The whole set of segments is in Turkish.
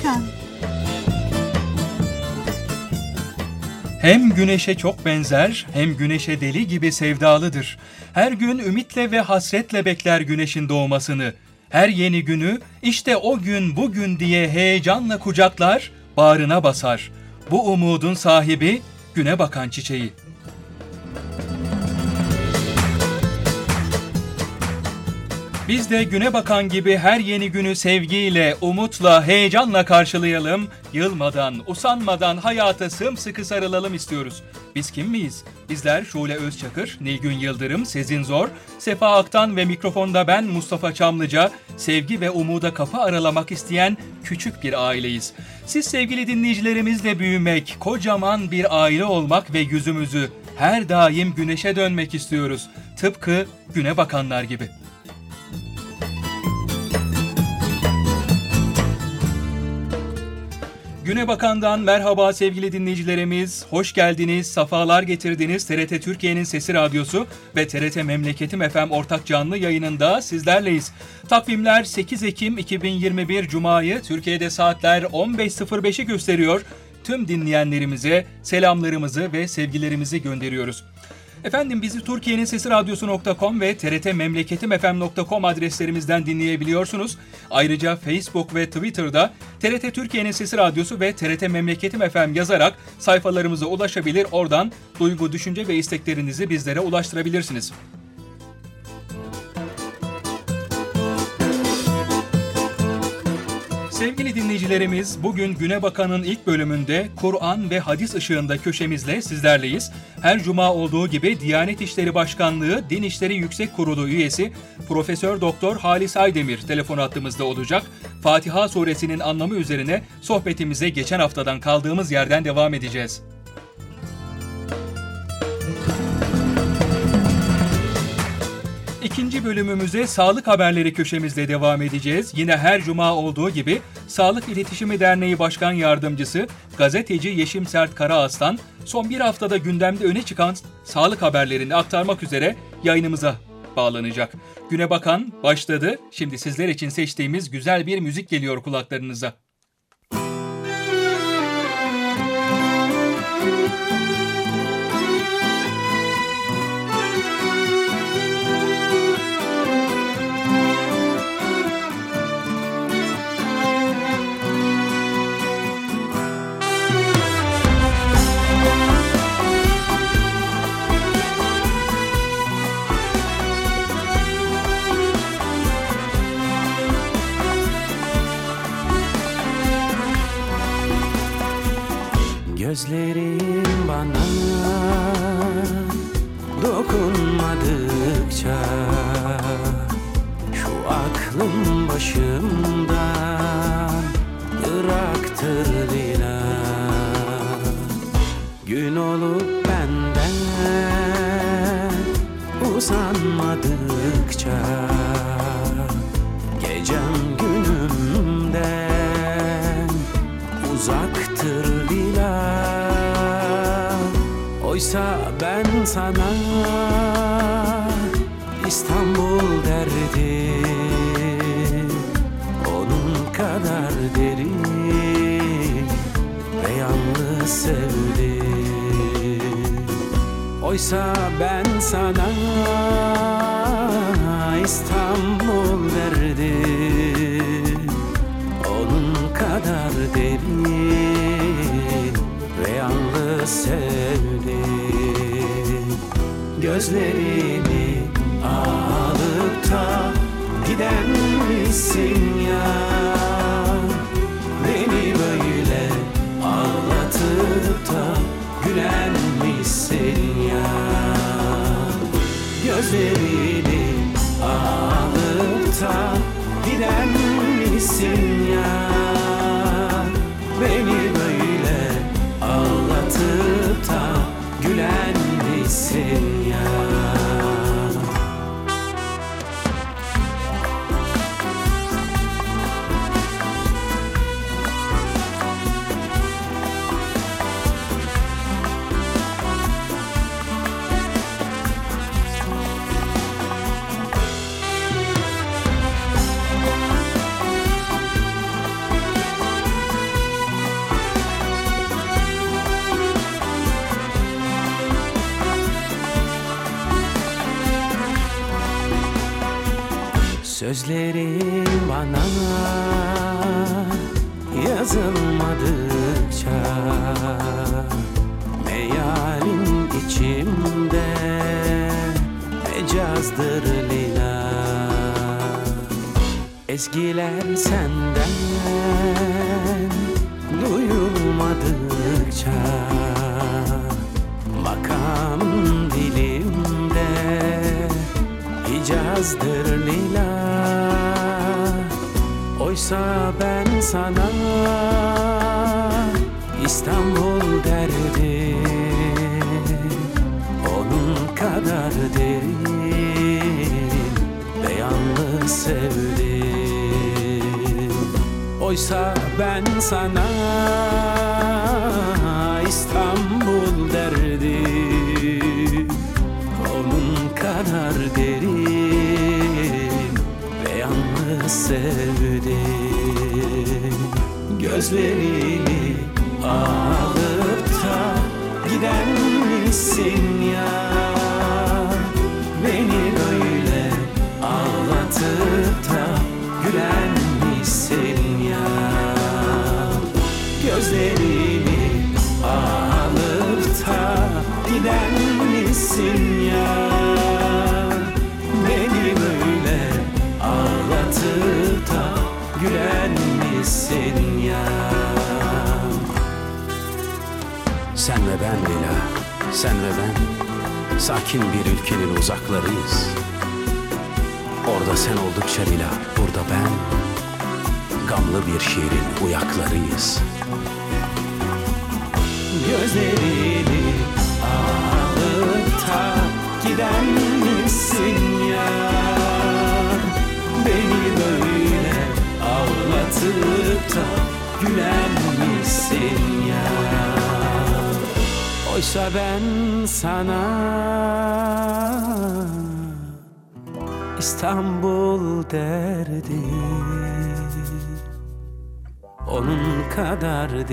Bakan. Hem güneşe çok benzer, hem güneşe deli gibi sevdalıdır. Her gün ümitle ve hasretle bekler güneşin doğmasını. Her yeni günü, işte o gün bugün diye heyecanla kucaklar, bağrına basar. Bu umudun sahibi, güne bakan çiçeği. Biz de güne bakan gibi her yeni günü sevgiyle, umutla, heyecanla karşılayalım. Yılmadan, usanmadan hayata sımsıkı sarılalım istiyoruz. Biz kim miyiz? Bizler Şule Özçakır, Nilgün Yıldırım, Sezin Zor, Sefa Aktan ve mikrofonda ben Mustafa Çamlıca, sevgi ve umuda kapı aralamak isteyen küçük bir aileyiz. Siz sevgili dinleyicilerimizle büyümek, kocaman bir aile olmak ve yüzümüzü her daim güneşe dönmek istiyoruz. Tıpkı güne bakanlar gibi. Güne Bakan'dan merhaba sevgili dinleyicilerimiz. Hoş geldiniz, safalar getirdiniz. TRT Türkiye'nin Sesi Radyosu ve TRT Memleketim FM ortak canlı yayınında sizlerleyiz. Takvimler 8 Ekim 2021 Cuma'yı, Türkiye'de saatler 15.05'i gösteriyor. Tüm dinleyenlerimize selamlarımızı ve sevgilerimizi gönderiyoruz. Efendim bizi Türkiye'nin Sesi Radyosu.com ve trtmemleketimfm.com adreslerimizden dinleyebiliyorsunuz. Ayrıca Facebook ve Twitter'da TRT Türkiye'nin Sesi Radyosu ve TRT Memleketim FM yazarak sayfalarımıza ulaşabilir, oradan duygu, düşünce ve isteklerinizi bizlere ulaştırabilirsiniz. Sevgili dinleyicilerimiz, bugün Güne Bakan'ın ilk bölümünde Kur'an ve hadis ışığında köşemizle sizlerleyiz. Her cuma olduğu gibi Diyanet İşleri Başkanlığı Din İşleri Yüksek Kurulu üyesi Profesör Doktor Halis Aydemir telefon hattımızda olacak. Fatiha suresinin anlamı üzerine sohbetimize geçen haftadan kaldığımız yerden devam edeceğiz. İkinci bölümümüze sağlık haberleri köşemizle devam edeceğiz. Yine her cuma olduğu gibi Sağlık İletişimi Derneği Başkan Yardımcısı gazeteci Yeşim Sert Karaaslan son bir haftada gündemde öne çıkan sağlık haberlerini aktarmak üzere yayınımıza bağlanacak. Güne Bakan başladı. Şimdi sizler için seçtiğimiz güzel bir müzik geliyor kulaklarınıza. Gözlerin bana dokunmadıkça şu aklım başımdan ıraktır lila. Gün olup benden uzanmadıkça gecem günümden uzaktır lila. Oysa ben sana İstanbul derdim, onun kadar derin ve yalnız sevdim. Oysa ben sana İstanbul derdim, onun kadar derin ve yalnız sevdim. Gözlerini alıp da giden misin ya? Beni böyle ağlatıp da gülen misin ya? Gözlerini alıp da giden misin ya? Beni böyle ağlatıp da gülen misin ya? Sözlerin bana yazılmadıkça mealin içimde mecazdır lila. Ezgiler senden duyulmadıkça makamın dilimde Hicazdır lila. Oysa ben sana İstanbul derdim, onun kadar derin ve yalnız sevdim. Oysa ben sana İstanbul derdim, onun kadar derin ve yalnız sevdim. Gözlerini alıp da giden misin ya? Beni böyle ağlatıp da gülen misin ya? Gözlerini alıp da giden misin ya? Beni böyle ağlatıp da gülen misin ya? Sen ve ben Lila, sen ve ben sakin bir ülkenin uzaklarıyız. Orada sen oldukça Lila, burada ben gamlı bir şiirin uyaklarıyız. Gözlerini alıp da giden misin ya? Beni böyle ağlatıp da gülen misin ya? Oysa ben sana İstanbul derdim, onun kadar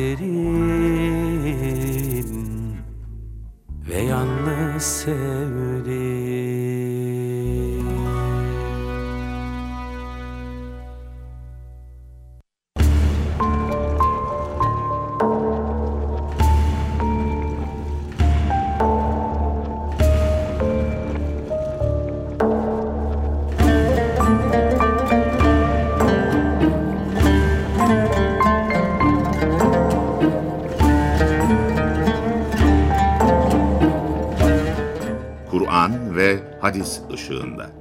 derin ve yalnız sevdim. Kur'an ve hadis ışığında.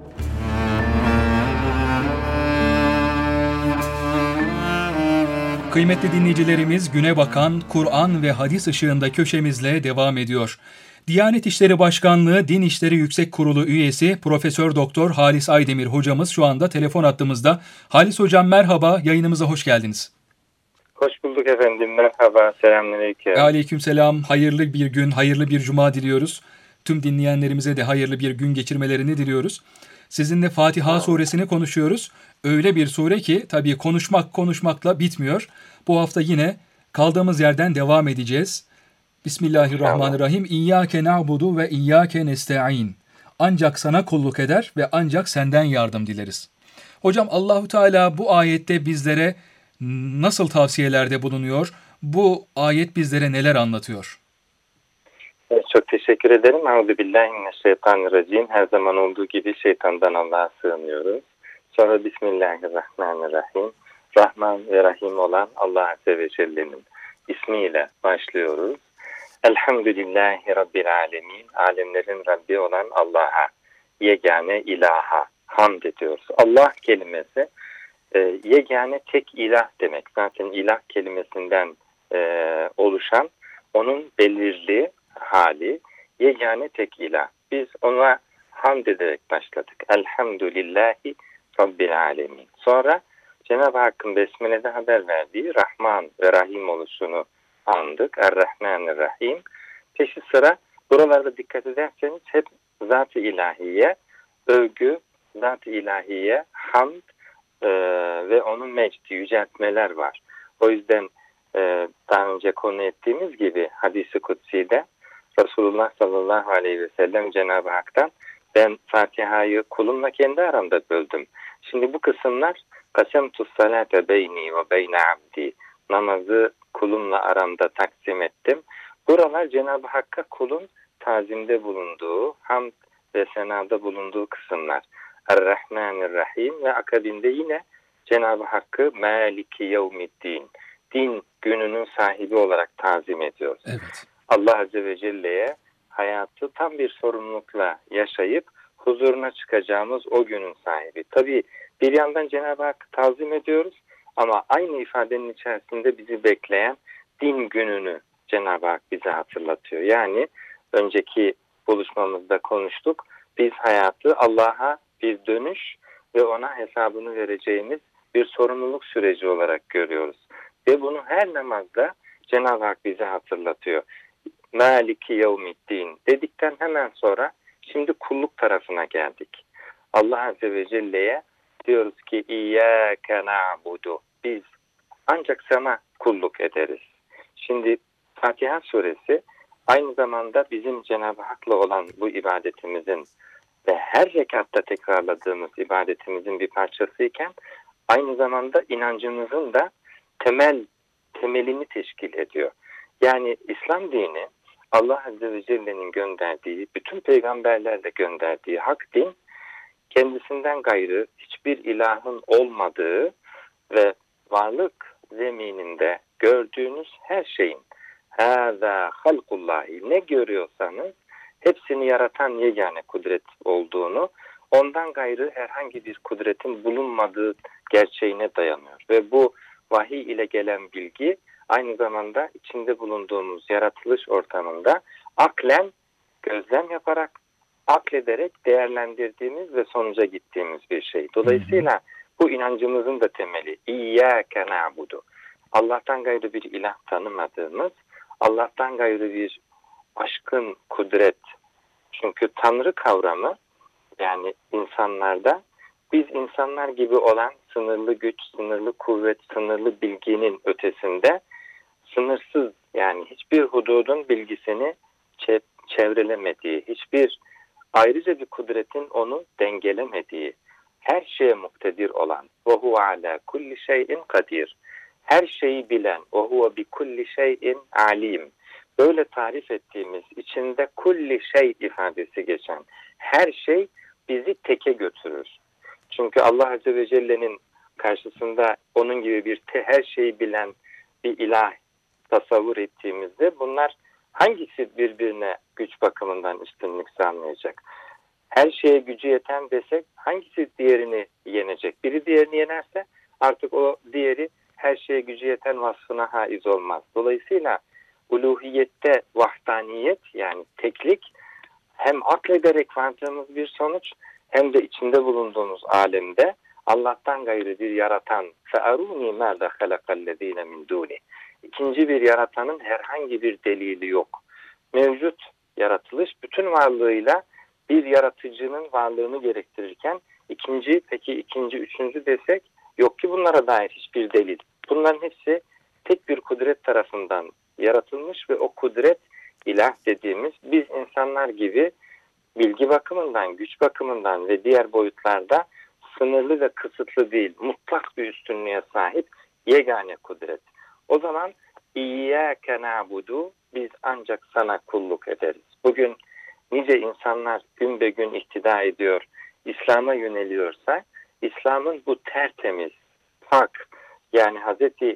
Kıymetli dinleyicilerimiz, güne bakan Kur'an ve hadis ışığında köşemizle devam ediyor. Diyanet İşleri Başkanlığı Din İşleri Yüksek Kurulu üyesi Profesör Doktor Halis Aydemir hocamız şu anda telefon hattımızda. Halis hocam merhaba, yayınımıza hoş geldiniz. Hoş bulduk efendim, merhaba, selamünaleyküm. Aleykümselam, hayırlı bir gün, hayırlı bir cuma diliyoruz. Tüm dinleyenlerimize de hayırlı bir gün geçirmelerini diliyoruz. Sizinle Fatiha suresini konuşuyoruz. Öyle bir sure ki tabii konuşmakla bitmiyor. Bu hafta yine kaldığımız yerden devam edeceğiz. Bismillahirrahmanirrahim. İyyâke na'budu ve iyyâke nesta'in. Ancak sana kulluk eder ve ancak senden yardım dileriz. Hocam Allahu Teala bu ayette bizlere nasıl tavsiyelerde bulunuyor? Bu ayet bizlere neler anlatıyor? Çok teşekkür ederim. Euzubillahimineşşeytanirracim. Her zaman olduğu gibi şeytandan Allah'a sığınıyoruz. Sonra Bismillahirrahmanirrahim. Rahman ve Rahim olan Allah Azze ve Celle'nin ismiyle başlıyoruz. Elhamdülillahi Rabbil Alemin. Alemlerin Rabbi olan Allah'a, yegane ilaha hamd ediyoruz. Allah kelimesi yegane tek ilah demek. Zaten ilah kelimesinden oluşan onun belirli hali yegane tek ilah. Biz ona hamd ederek başladık. Elhamdülillahi Rabbil Alemin. Sonra Cenab-ı Hakk'ın Besmele'de haber verdiği Rahman ve Rahim oluşunu andık. Er-Rahmanir-Rahim. Peşi sıra buralarda dikkat ederseniz hep zat-ı ilahiye, övgü, zat-ı ilahiye, hamd ve onun mecdi, yüceltmeler var. O yüzden daha önce konu ettiğimiz gibi hadis-i kutsi'de Resulullah sallallahu aleyhi ve sellem Cenab-ı Hak'tan ben Fatiha'yı kulumla kendi aramda böldüm. Şimdi bu kısımlar kasemtus salate beyni ve beyne abdi, namazı kulumla aramda taksim ettim. Buralar Cenab-ı Hakk'a kulun tazimde bulunduğu, hamd ve senada bulunduğu kısımlar. Er-Rahmanir-Rahim ve akabinde yine Cenab-ı Hakk'ı Maliki Yevmiddin, din gününün sahibi olarak tazim ediyoruz. Evet. Allah Azze ve Celle'ye hayatı tam bir sorumlulukla yaşayıp huzuruna çıkacağımız o günün sahibi. Tabii bir yandan Cenab-ı Hakk'ı tazim ediyoruz ama aynı ifadenin içerisinde bizi bekleyen din gününü Cenab-ı Hak bize hatırlatıyor. Yani önceki buluşmamızda konuştuk. Biz hayatı Allah'a bir dönüş ve ona hesabını vereceğimiz bir sorumluluk süreci olarak görüyoruz. Ve bunu her namazda Cenab-ı Hak bize hatırlatıyor. Maliki yevmiddin dedikten hemen sonra şimdi kulluk tarafına geldik. Allah Azze ve Celle'ye diyoruz ki İyyâke na'budu. Biz ancak sana kulluk ederiz. Şimdi Fatiha suresi aynı zamanda bizim Cenab-ı Hak'la olan bu ibadetimizin ve her rekatta tekrarladığımız ibadetimizin bir parçasıyken aynı zamanda inancımızın da temelini teşkil ediyor. Yani İslam dini Allah Azze ve Celle'nin gönderdiği, bütün peygamberlerle gönderdiği hak din, kendisinden gayrı hiçbir ilahın olmadığı ve varlık zemininde gördüğünüz her şeyin hâzâ halkullâhi, ne görüyorsanız hepsini yaratan yegane kudret olduğunu, ondan gayrı herhangi bir kudretin bulunmadığı gerçeğine dayanıyor. Ve bu vahiy ile gelen bilgi aynı zamanda içinde bulunduğumuz yaratılış ortamında aklen gözlem yaparak, aklederek değerlendirdiğimiz ve sonuca gittiğimiz bir şey. Dolayısıyla bu inancımızın da temeli İyyâke na'budu. Allah'tan gayrı bir ilah tanımadığımız, Allah'tan gayrı bir aşkın kudret. Çünkü Tanrı kavramı, yani insanlarda biz insanlar gibi olan sınırlı güç, sınırlı kuvvet, sınırlı bilginin ötesinde sınırsız, yani hiçbir hududun bilgisini çevrelemediği, hiçbir ayrıca bir kudretin onu dengelemediği, her şeye muktedir olan ve huve ala kulli şeyin kadir, her şeyi bilen ve huve bi kulli şeyin alim, böyle tarif ettiğimiz, içinde kulli şey ifadesi geçen her şey bizi teke götürür. Çünkü Allah Azze ve Celle'nin karşısında onun gibi bir her şeyi bilen bir ilah tasavvur ettiğimizde bunlar hangisi birbirine güç bakımından üstünlük sağlayacak? Her şeye gücü yeten desek hangisi diğerini yenecek? Biri diğerini yenerse artık o diğeri her şeye gücü yeten vasfına haiz olmaz. Dolayısıyla uluhiyette vahdaniyet, yani teklik, hem aklederek vardığımız bir sonuç hem de içinde bulunduğumuz alemde Allah'tan gayrı bir yaratan فَأَرُونِي مَاذَا خَلَقَ الَّذ۪ينَ مِنْ دُونِ, İkinci bir yaratanın herhangi bir delili yok. Mevcut yaratılış bütün varlığıyla bir yaratıcının varlığını gerektirirken peki ikinci, üçüncü desek yok ki bunlara dair hiçbir delil. Bunların hepsi tek bir kudret tarafından yaratılmış ve o kudret ilah dediğimiz, biz insanlar gibi bilgi bakımından, güç bakımından ve diğer boyutlarda sınırlı ve kısıtlı değil, mutlak bir üstünlüğe sahip yegane kudret. O zaman İyyâke na'budu, biz ancak sana kulluk ederiz. Bugün nice insanlar gün be gün ihtida ediyor, İslam'a yöneliyorsa, İslam'ın bu tertemiz, pak, yani Hazreti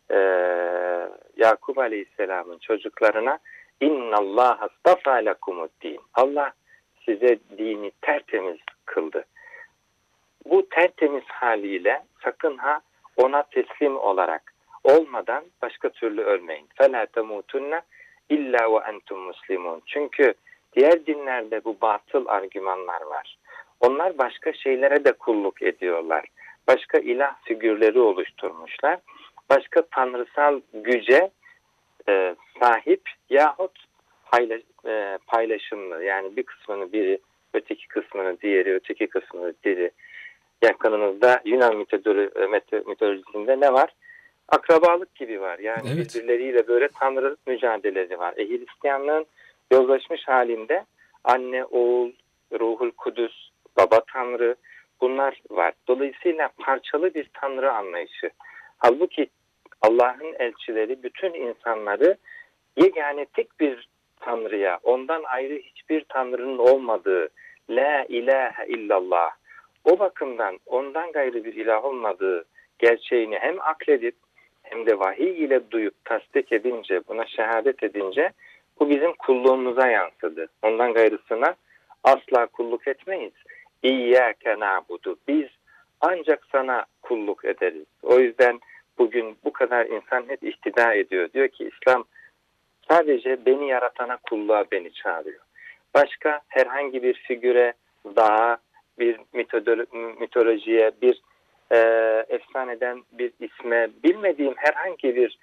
Yakup Aleyhisselam'ın çocuklarına İnnallâhe astafâ lekumuddîn, Allah size dini tertemiz kıldı. Bu tertemiz haliyle sakın ha ona teslim olarak olmadan başka türlü ölmeyin. فَلَا تَمُوتُنَّ اِلَّا وَاَنْتُمْ مُسْلِمُونَ. Çünkü diğer dinlerde bu batıl argümanlar var. Onlar başka şeylere de kulluk ediyorlar. Başka ilah figürleri oluşturmuşlar. Başka tanrısal güce sahip yahut paylaşımlı. Yani bir kısmını biri, öteki kısmını diğeri, öteki kısmını diğeri. Yakınımızda Yunan mitolojisinde ne var? Akrabalık gibi var. Yani evet, birbirleriyle böyle tanrı mücadeleleri var. Hristiyanlığın yozlaşmış halinde anne, oğul, ruhul kudüs, baba tanrı, bunlar var. Dolayısıyla parçalı bir Tanrı anlayışı. Halbuki Allah'ın elçileri bütün insanları yegane tek bir Tanrı'ya, ondan ayrı hiçbir Tanrı'nın olmadığı, La ilahe illallah, o bakımdan ondan gayrı bir ilah olmadığı gerçeğini hem akledip hem de vahiy ile duyup tasdik edince, buna şehadet edince bu bizim kulluğumuza yansıdı. Ondan gayrısına asla kulluk etmeyiz. İyyâke na'budu. Biz ancak sana kulluk ederiz. O yüzden bugün bu kadar insan hep ihtida ediyor. Diyor ki İslam sadece beni yaratana kulluğa beni çağırıyor. Başka herhangi bir figüre, dağa, bir mitolojiye, bir efsaneden bir isme, bilmediğim herhangi bir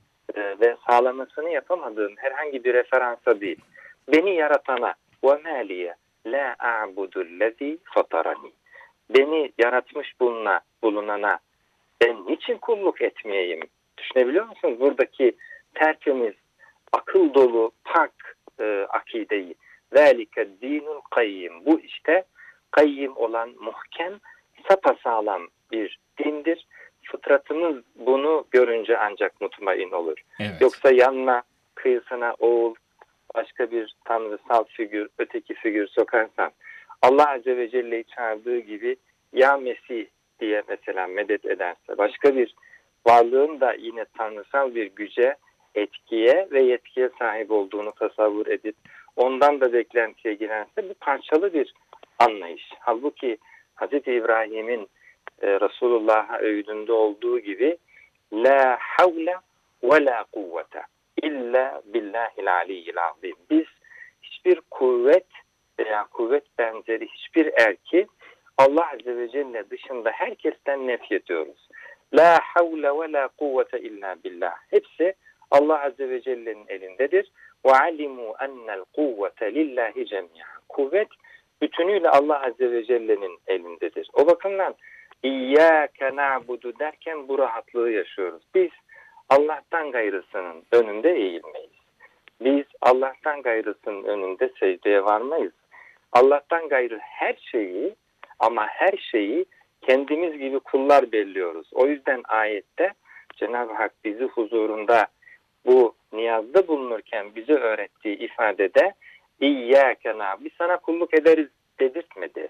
ve sağlamasını yapamadığım herhangi bir referansa değil. Beni yaratana وَمَا لِيَ لَا أَعْبُدُ الَّذ۪ي فَطَرَنِي. Beni yaratmış bulunana ben niçin kulluk etmeyeyim? Düşünebiliyor musunuz? Buradaki tertemiz, akıl dolu, pak akideyi. ذَٰلِكَ الدِّينُ الْقَيِّمِ. Bu işte kayyim olan, muhkem, sapasağlam bir dindir. Fıtratımız bunu görünce ancak mutmain olur. Evet. Yoksa yanına, kıyısına oğul, başka bir tanrısal figür, öteki figür sokarsan, Allah Azze ve Celle'yi çağırdığı gibi ya Mesih diye mesela medet ederse, başka bir varlığın da yine tanrısal bir güce, etkiye ve yetkiye sahip olduğunu tasavvur edip ondan da beklentiye girerse bu parçalı bir anlayış. Halbuki Hz. İbrahim'in Resulullah'a öğüdünde olduğu gibi la havle ve la kuvvete illa billahil aliyyil azim. Biz hiçbir kuvvet veya kuvvet benzeri hiçbir erki Allah Azze ve Celle dışında herkesten nefyediyoruz. La havle ve la kuvvete illa billah. Hepsi Allah Azze ve Celle'nin elindedir. Ve alimu ennel kuvvete lillahi cemi'a. Kuvvet bütünüyle Allah Azze ve Celle'nin elindedir. O bakımdan İyyâke na'budu derken bu rahatlığı yaşıyoruz. Biz Allah'tan gayrısının önünde eğilmeyiz. Biz Allah'tan gayrısının önünde secdeye varmayız. Allah'tan gayrı her şeyi ama her şeyi kendimiz gibi kullar belliyoruz. O yüzden ayette Cenab-ı Hak bizi huzurunda bu niyazda bulunurken bize öğrettiği ifadede İyyâke na'budu, biz sana kulluk ederiz dedirtmedi.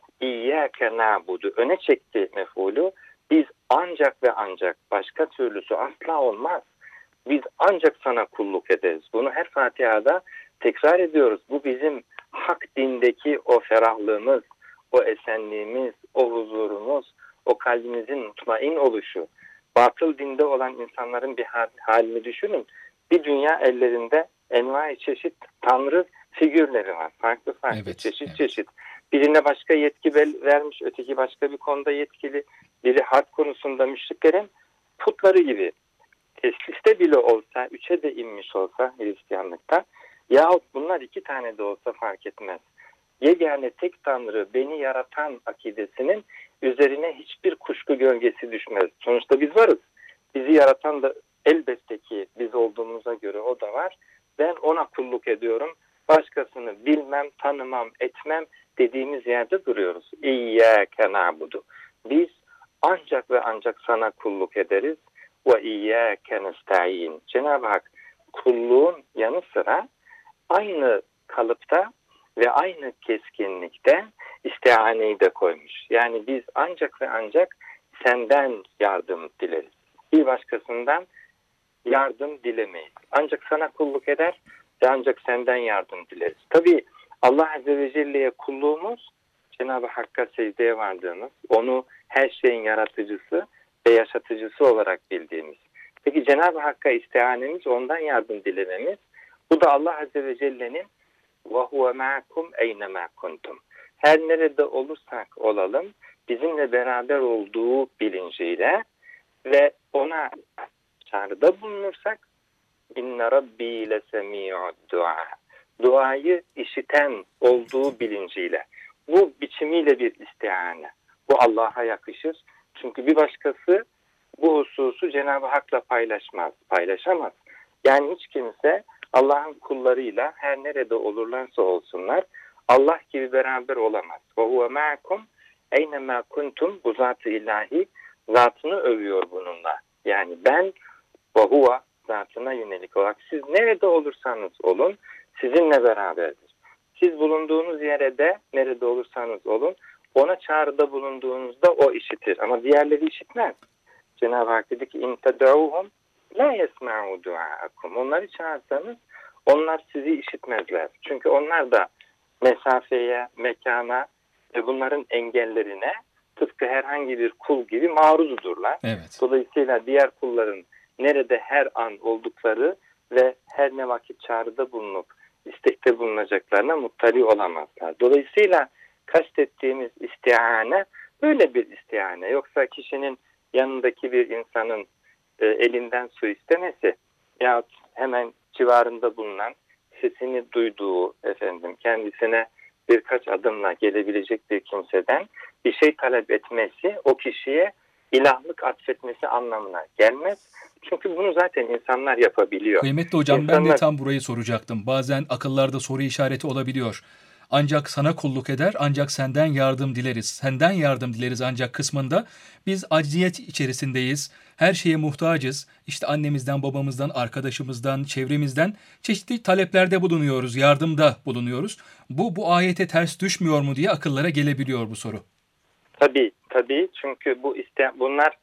İyyâke na'budu öne çekti mef'ulü. Biz ancak ve ancak, başka türlüsü asla olmaz. Biz ancak sana kulluk ederiz. Bunu her Fatiha'da tekrar ediyoruz. Bu bizim hak dindeki o ferahlığımız, o esenliğimiz, o huzurumuz, o kalbimizin mutmain oluşu. Batıl dinde olan insanların bir halini düşünün. Bir dünya ellerinde envai çeşit tanrı figürleri var. Farklı Evet, çeşit. Birine başka yetki vermiş, öteki başka bir konuda yetkili. Biri harp konusunda müşriklerin putları gibi. Tesliste bile olsa, 3'e de inmiş olsa Hristiyanlıkta, yahut bunlar 2 tane de olsa fark etmez. Yegane tek Tanrı, beni yaratan akidesinin üzerine hiçbir kuşku gölgesi düşmez. Sonuçta biz varız. Bizi yaratan da elbette ki biz olduğumuza göre o da var. Ben ona kulluk ediyorum. Başkasını bilmem, tanımam, etmem dediğimiz yerde duruyoruz. İyyâke na'budu. Biz ancak ve ancak sana kulluk ederiz. Ve iyyâke nesta'in. Cenab-ı Hak kulluğun yanı sıra aynı kalıpta ve aynı keskinlikte istianeyi de koymuş. Yani biz ancak ve ancak senden yardım dileriz. Bir başkasından yardım dilemeyiz. Ancak sana kulluk eder ve ancak senden yardım dileriz. Tabii Allah Azze ve Celle'ye kulluğumuz, Cenab-ı Hakk'a secdeye vardığımız, onu her şeyin yaratıcısı ve yaşatıcısı olarak bildiğimiz. Peki Cenab-ı Hakk'a istihanemiz, ondan yardım dilememiz, bu da Allah Azze ve Celle'nin وَهُوَ مَعَكُمْ اَيْنَمَا كُنْتُمْ. Her nerede olursak olalım, bizimle beraber olduğu bilinciyle ve ona çağrıda bulunursak اِنَّ رَبِّي لَسَمِيعُ الدُّعَى. Duayı işiten olduğu bilinciyle. Bu biçimiyle bir istihane. Bu Allah'a yakışır. Çünkü bir başkası bu hususu Cenab-ı Hak'la paylaşamaz. Yani hiç kimse Allah'ın kullarıyla her nerede olurlarsa olsunlar Allah gibi beraber olamaz. وَهُوَ مَعَكُمْ Eynemâ kuntum, bu zat-ı ilahi zatını övüyor bununla. Yani ben ve huve zatına yönelik olarak siz nerede olursanız olun sizinle beraberdir. Siz bulunduğunuz yere de nerede olursanız olun ona çağrıda bulunduğunuzda o işitir. Ama diğerleri işitmez. Cenab-ı Hak dedi ki اِنْ تَدْعُوهُمْ لَا يَسْمَعُوا دُعَاءَكُمْ. Onları çağırsanız onlar sizi işitmezler. Çünkü onlar da mesafeye, mekana ve bunların engellerine tıpkı herhangi bir kul gibi maruzdurlar. Evet. Dolayısıyla diğer kulların nerede her an oldukları ve her ne vakit çağrıda bulunup istekte bulunacaklarına muttali olamazlar. Dolayısıyla kastettiğimiz istiane böyle bir istiane. Yoksa kişinin yanındaki bir insanın elinden su istemesi yahut hemen civarında bulunan sesini duyduğu kendisine birkaç adımla gelebilecek bir kimseden bir şey talep etmesi o kişiye ilahlık atfetmesi anlamına gelmez. Çünkü bunu zaten insanlar yapabiliyor. Kıymetli hocam ben de tam burayı soracaktım. Bazen akıllarda soru işareti olabiliyor. Ancak sana kulluk eder, ancak senden yardım dileriz. Senden yardım dileriz ancak kısmında biz acziyet içerisindeyiz. Her şeye muhtacız. İşte annemizden, babamızdan, arkadaşımızdan, çevremizden çeşitli taleplerde bulunuyoruz, yardımda bulunuyoruz. Bu ayete ters düşmüyor mu diye akıllara gelebiliyor bu soru. Tabii. Çünkü bunlar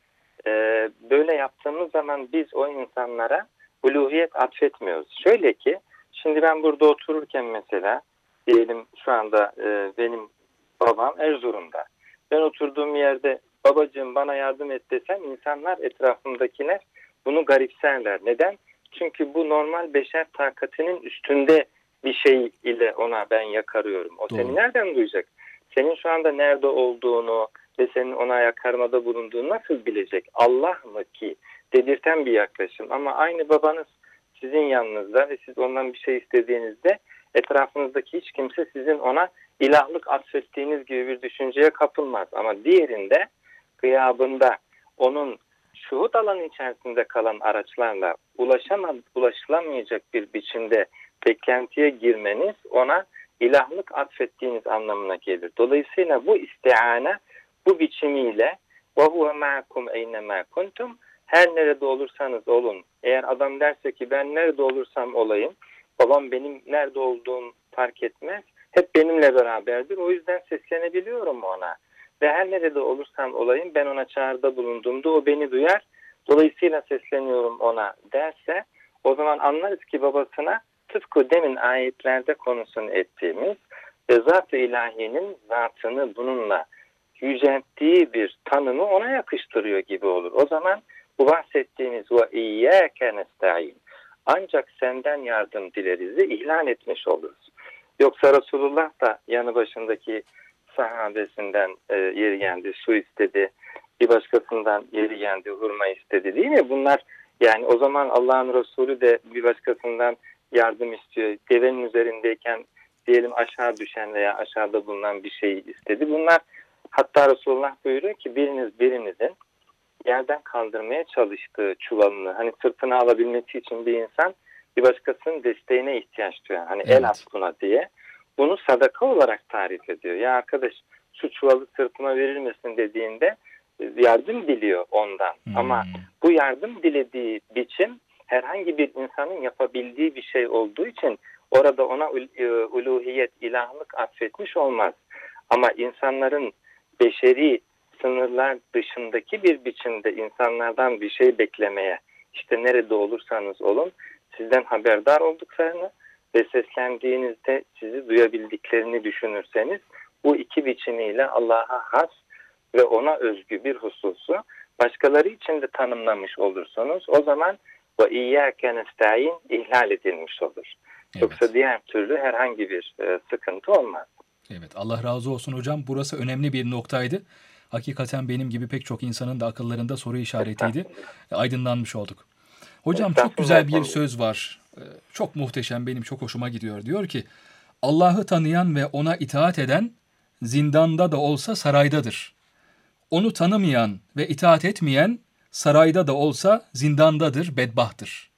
böyle yaptığımız zaman biz o insanlara uluhiyet atfetmiyoruz. Şöyle ki, şimdi ben burada otururken mesela diyelim şu anda benim babam Erzurum'da. Ben oturduğum yerde babacığım bana yardım et desem insanlar etrafımdakiler bunu garipserler. Neden? Çünkü bu normal beşer takatinin üstünde bir şey ile ona ben yakarıyorum. O seni nereden duyacak? Senin şu anda nerede olduğunu ve senin ona yakarmada bulunduğunu nasıl bilecek? Allah mı ki? Dedirten bir yaklaşım. Ama aynı babanız sizin yanınızda ve siz ondan bir şey istediğinizde etrafınızdaki hiç kimse sizin ona ilahlık atfettiğiniz gibi bir düşünceye kapılmaz. Ama diğerinde gıyabında onun şuhud alanı içerisinde kalan araçlarla ulaşılamayacak bir biçimde beklentiye girmeniz ona ilahlık atfettiğiniz anlamına gelir. Dolayısıyla bu istiane bu biçimiyle وَهُوَ مَعَكُمْ اَيْنَمَا كُنْتُمْ her nerede olursanız olun. Eğer adam derse ki ben nerede olursam olayım, babam benim nerede olduğum fark etmez. Hep benimle beraberdir. O yüzden seslenebiliyorum ona. Ve her nerede olursam olayım ben ona çağrıda bulunduğumda o beni duyar. Dolayısıyla sesleniyorum ona derse o zaman anlarız ki babasına tıpkı demin ayetlerde konusunu ettiğimiz ve Zat-ı İlahi'nin zatını bununla yücelttiği bir tanımı ona yakıştırıyor gibi olur. O zaman bu bahsettiğimiz ve iyyâke nestaîn ancak senden yardım dileriz'i ihlal etmiş oluruz. Yoksa Resulullah da yanı başındaki sahabesinden yeri geldi, su istedi, bir başkasından yeri geldi, hurma istedi değil mi? Bunlar yani o zaman Allah'ın Resulü de bir başkasından yardım istiyor. Devenin üzerindeyken diyelim aşağı düşen veya aşağıda bulunan bir şeyi istedi. Bunlar hatta Resulullah buyuruyor ki birinizin yerden kaldırmaya çalıştığı çuvalını hani sırtına alabilmesi için bir insan bir başkasının desteğine ihtiyaç duyuyor. Hani el at buna diye. Bunu sadaka olarak tarif ediyor. Ya arkadaş şu çuvalı sırtıma verir misin dediğinde yardım diliyor ondan. Ama bu yardım dilediği biçim herhangi bir insanın yapabildiği bir şey olduğu için orada ona uluhiyet, ilahlık atfetmiş olmaz. Ama insanların beşeri sınırlar dışındaki bir biçimde insanlardan bir şey beklemeye, işte nerede olursanız olun, sizden haberdar olduklarını ve seslendiğinizde sizi duyabildiklerini düşünürseniz, bu iki biçimiyle Allah'a has ve ona özgü bir hususu başkaları için de tanımlamış olursunuz. O zaman ve iyyâke nestaîn ihlal edilmiş olur. Evet. Yoksa diğer türlü herhangi bir sıkıntı olmaz. Evet, Allah razı olsun hocam. Burası önemli bir noktaydı. Hakikaten benim gibi pek çok insanın da akıllarında soru işaretiydi. Aydınlanmış olduk. Hocam çok güzel bir söz var. Çok muhteşem, benim çok hoşuma gidiyor. Diyor ki, Allah'ı tanıyan ve ona itaat eden zindanda da olsa saraydadır. Onu tanımayan ve itaat etmeyen sarayda da olsa zindandadır, bedbahtır.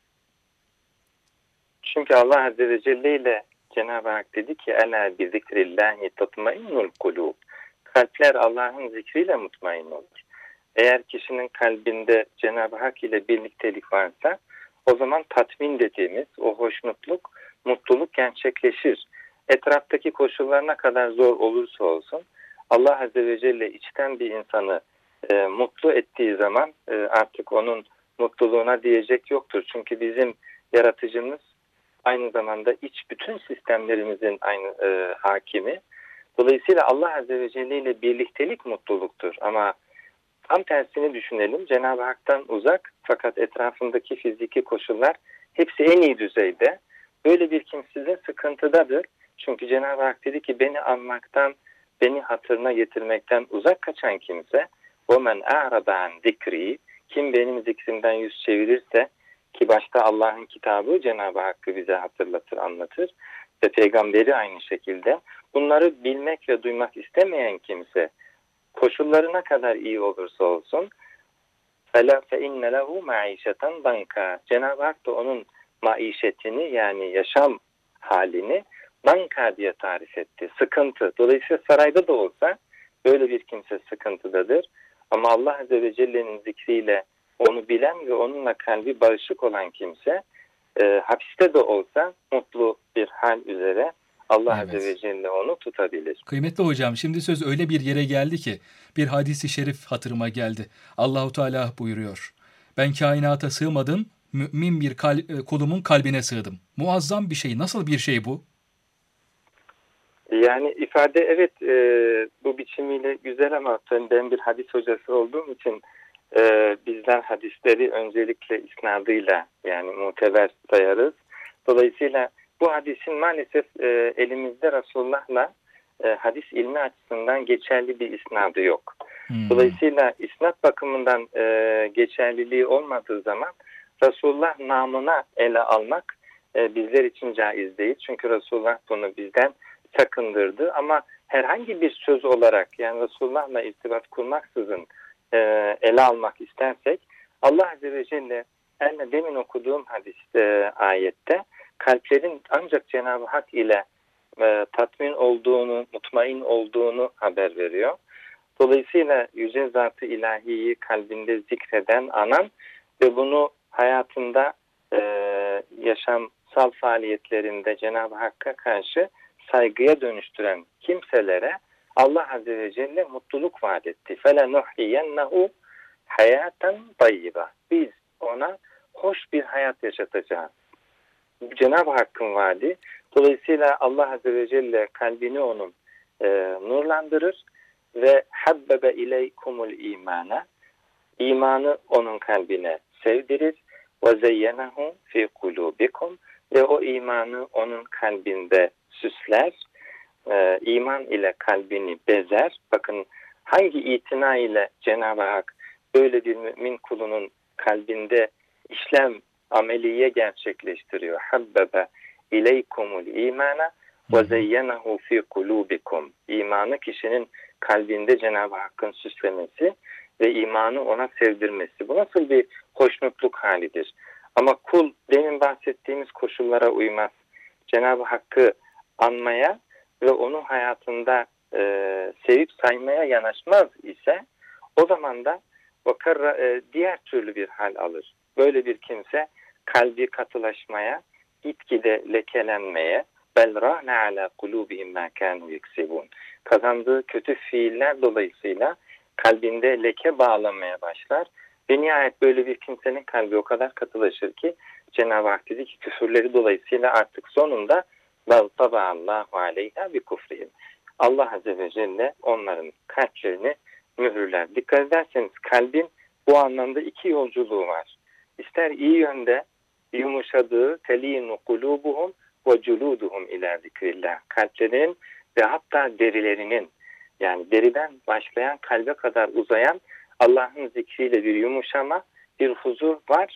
Çünkü Allah Azze ve Celle ile Cenab-ı Hak dedi ki, Ela bi zikrillahi tatmainnul kulub. kalpler Allah'ın zikriyle mutmain olur. Eğer kişinin kalbinde Cenab-ı Hak ile birliktelik varsa o zaman tatmin dediğimiz o hoşnutluk, mutluluk gerçekleşir. Etraftaki koşullar ne kadar zor olursa olsun Allah Azze ve Celle içten bir insanı mutlu ettiği zaman artık onun mutluluğuna diyecek yoktur. Çünkü bizim yaratıcımız aynı zamanda bütün sistemlerimizin aynı hakimi. Dolayısıyla Allah Azze ve Celle ile birliktelik mutluluktur. Ama tam tersini düşünelim. Cenab-ı Hak'tan uzak fakat etrafındaki fiziki koşullar hepsi en iyi düzeyde. Böyle bir kimse de sıkıntıdadır. Çünkü Cenab-ı Hak dedi ki beni anmaktan, beni hatırına getirmekten uzak kaçan kimse وَمَنْ اَعْرَضَ عَنْ ذِكْرِي kim benim zikrimden yüz çevirirse ki başta Allah'ın kitabı Cenab-ı Hakk'ı bize hatırlatır, anlatır ve peygamberi aynı şekilde bunları bilmek ve duymak istemeyen kimse koşulları ne kadar iyi olursa olsun فَاِنَّ لَهُ مَعِيشَةً banka. Cenab-ı Hak da onun maişetini yani yaşam halini banka diye tarif etti. Sıkıntı. Dolayısıyla sarayda da olsa böyle bir kimse sıkıntıdadır. Ama Allah Azze ve Celle'nin zikriyle onu bilen ve onunla kalbi bağışık olan kimse hapiste de olsa mutlu bir hal üzere Allah Azze ve Celle onu tutabilir. Kıymetli hocam, şimdi söz öyle bir yere geldi ki bir hadis-i şerif hatırıma geldi. Allahu Teala buyuruyor. Ben kainata sığmadım, mümin bir kulumun kalbine sığdım. Muazzam bir şey. Nasıl bir şey bu? Yani ifade evet bu biçimiyle güzel ama ben bir hadis hocası olduğum için bizler hadisleri öncelikle isnadıyla yani muteber sayarız. Dolayısıyla bu hadisin maalesef elimizde Resulullah'la hadis ilmi açısından geçerli bir isnadı yok. Dolayısıyla isnat bakımından geçerliliği olmadığı zaman Resulullah namına ele almak bizler için caiz değil. Çünkü Resulullah bunu bizden sakındırdı ama herhangi bir söz olarak yani Resulullah'la irtibat kurmaksızın ele almak istersek Allah Azze ve Celle demin okuduğum hadiste ayette kalplerin ancak Cenab-ı Hak ile tatmin olduğunu, mutmain olduğunu haber veriyor. Dolayısıyla Yüce Zat-ı İlahi'yi kalbinde zikreden anan ve bunu hayatında yaşamsal faaliyetlerinde Cenab-ı Hakk'a karşı saygıya dönüştüren kimselere Allah Azze ve Celle mutluluk vaat etti. فَلَنُحْيَنَّهُ hayaten tayyiba. Biz ona hoş bir hayat yaşatacağız. Cenab-ı Hakk'ın vaadi. Dolayısıyla Allah Azze ve Celle kalbini onun nurlandırır ve habbebe ileykumul imana. İmanı onun kalbine sevdirir. Ve zeyyenehu fi kulubikum. Ve o imanı onun kalbinde süsler. İman ile kalbini bezer. Bakın hangi itina ile Cenab-ı Hak böyle bir mümin kulunun kalbinde işlem ameliye gerçekleştiriyor. Habbebe ileykumul imana ve zeyyenehu fi kulubikum. İmanı kişinin kalbinde Cenab-ı Hakk'ın süslemesi ve imanı ona sevdirmesi. Bu nasıl bir hoşnutluk halidir? Ama kul demin bahsettiğimiz koşullara uymaz. Cenab-ı Hakk'ı anmaya ve onu hayatında sevip saymaya yanaşmaz ise o zaman da diğer türlü bir hal alır. Böyle bir kimse kalbi katılaşmaya, gitgide lekelenmeye, bel râne alâ kulûbihim mâ kânû yeksibûn. Kazandığı kötü fiiller dolayısıyla kalbinde leke bağlamaya başlar. Ve nihayet böyle bir kimsenin kalbi o kadar katılaşır ki Cenab-ı Hak dedi ki küfürleri dolayısıyla artık sonunda bel tabâallâhu aleyhâ bi kufrihim. Allah Azze ve Celle onların kalplerini mühürler. Dikkat ederseniz kalbin bu anlamda iki yolculuğu var. İster iyi yönde yumuşadığı telînu kulûbuhum ve culuduhum ilâ zikrillah. Kalplerinin ve hatta derilerinin yani deriden başlayan kalbe kadar uzayan Allah'ın zikriyle bir yumuşama, bir huzur var.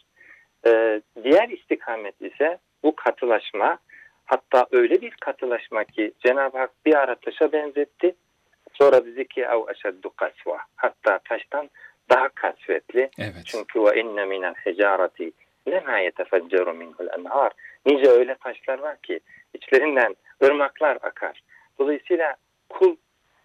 Diğer istikamet ise bu katılaşma. Hatta öyle bir katılaşma ki Cenab-ı Hak bir ara taşa benzetti. Sonra dedi ki ev eşeddu kasva. Hatta taştan daha kasvetli. Evet. Çünkü ve inne minel hecareti lema yetefecceru minhul enhar. Nice öyle taşlar var ki içlerinden ırmaklar akar. Dolayısıyla kul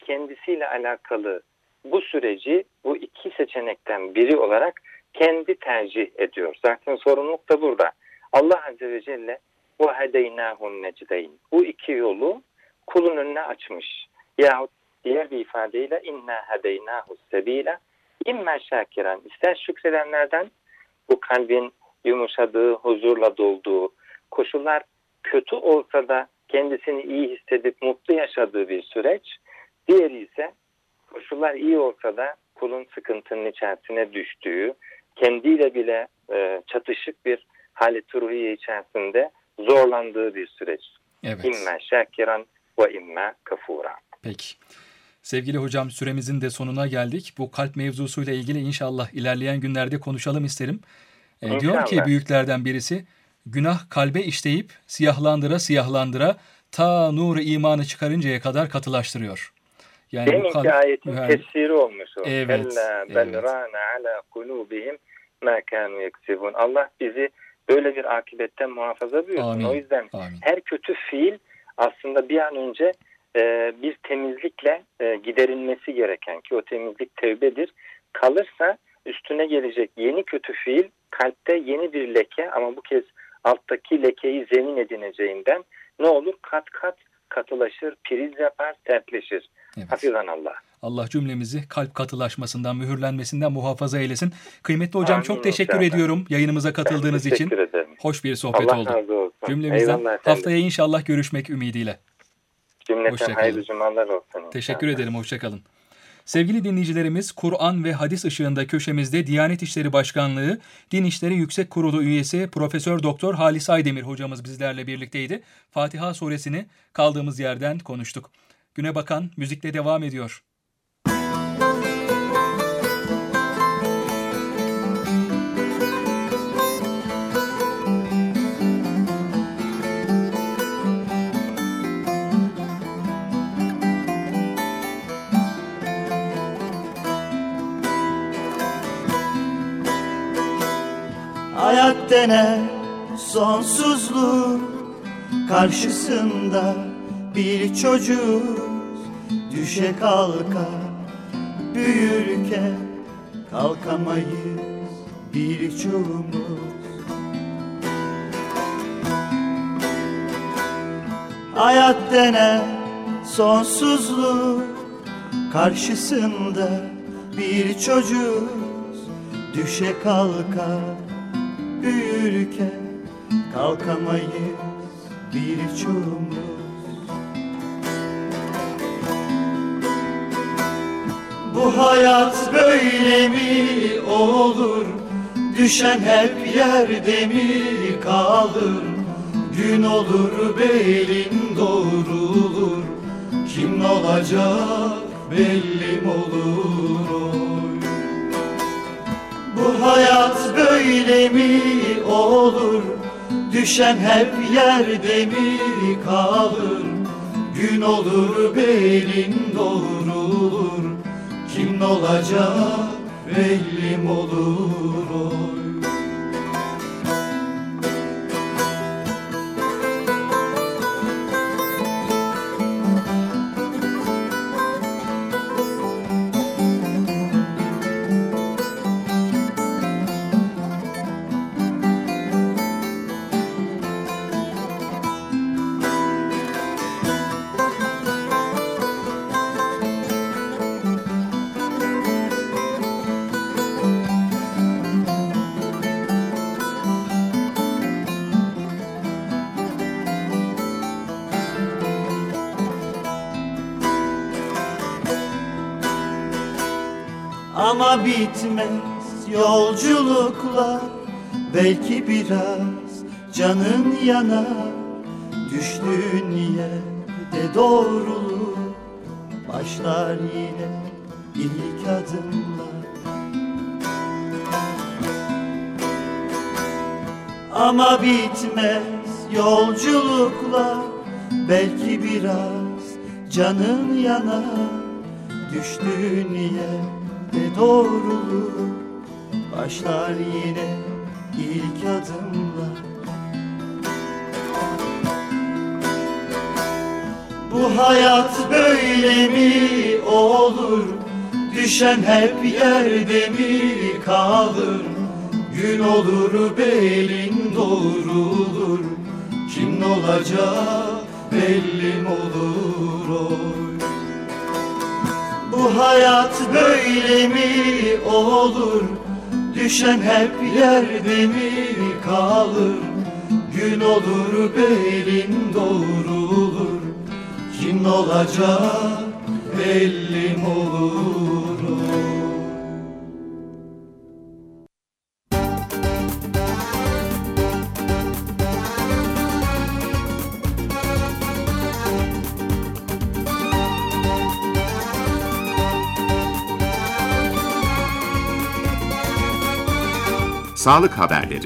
kendisiyle alakalı bu süreci bu iki seçenekten biri olarak kendi tercih ediyor. Zaten sorumluluk da burada. Allah Azze ve Celle وَهَدَيْنَاهُ النَّجْدَيْنِ bu iki yolu kulun önüne açmış. Yahut diğer bir ifadeyle اِنَّا هَدَيْنَاهُ السَّب۪يلَ اِمَّا شَاكِرًا ister şükredenlerden, bu kalbin yumuşadığı, huzurla dolduğu, koşullar kötü olsa da kendisini iyi hissedip mutlu yaşadığı bir süreç. Diğeri ise koşullar iyi olsa da kulun sıkıntının içerisine düştüğü, kendiyle bile çatışık bir hali ruhiye içerisinde zorlandığı bir süreç. Evet. İmme şakiran ve imme kafura. Peki. Sevgili hocam, süremizin de sonuna geldik. Bu kalp mevzusuyla ilgili inşallah ilerleyen günlerde konuşalım isterim. Diyor ki büyüklerden birisi, günah kalbe işleyip siyahlandıra ta nuru imanı çıkarıncaya kadar katılaştırıyor. Yani deminki ayetin tefsiri olmuş o. Evet. Belrana ala kulubihim ma kanu yeksibun. Allah bizi böyle bir akibetten muhafaza buyursun. Amin. O yüzden Amin. her kötü fiil aslında bir an önce bir temizlikle giderilmesi gereken, ki o temizlik tevbedir. Kalırsa üstüne gelecek yeni kötü fiil kalpte yeni bir leke, ama bu kez alttaki lekeyi zemin edineceğinden ne olur? Kat kat katılaşır, priz yapar, sertleşir. Evet. Hafizanallah. Allah cümlemizi kalp katılaşmasından, mühürlenmesinden muhafaza eylesin. Kıymetli hocam, Amin, çok teşekkür inşallah. ediyorum yayınımıza katıldığınız için. Teşekkür ederim. Hoş bir sohbet Allah oldu. razı olsun. Cümlemizden Eyvallah efendim. haftaya inşallah görüşmek ümidiyle. Cümleten Hoşça kalın. hayırlı cumalar olsun. Teşekkür ederim, hoşçakalın. Sevgili dinleyicilerimiz, Kur'an ve hadis ışığında köşemizde Diyanet İşleri Başkanlığı Din İşleri Yüksek Kurulu üyesi Profesör Doktor Halis Aydemir hocamız bizlerle birlikteydi. Fatiha suresini kaldığımız yerden konuştuk. Güne bakan müzikle devam ediyor. Hayat denen sonsuzluk karşısında bir çocuk düşe kalka büyürken kalkamayız birçoğumuz. Hayat denen sonsuzluk karşısında bir çocuk düşe kalka büyürken kalkamayız birçoğumuz. Bu hayat böyle mi olur? Düşen hep yerde mi kalır? Gün olur belin doğrulur. Kim olacak belli mi olur? Oy. Bu hayat böyle mi olur? Düşen hep yerde mi kalır? Gün olur belin doğrulur. Kim olacak belli mi olur? Oy. Ama bitmez yolculuklar, belki biraz canın yanar. Düştüğün yerde doğrulur, başlar yine ilk adımlar. Ama bitmez yolculuklar, belki biraz canın yanar. Düştüğün yerde doğrulur, başlar yine ilk adımlar. Bu Bu hayat böyle mi olur? Düşen hep yerde mi kalır? Gün olur belin doğrulur. Kim olacak belli mi olur oy? Bu hayat böyle mi olur? Düşen hep yerde mi kalır? Gün olur belin doğrulur. Kim olacak belli mi olur oy? Sağlık haberleri.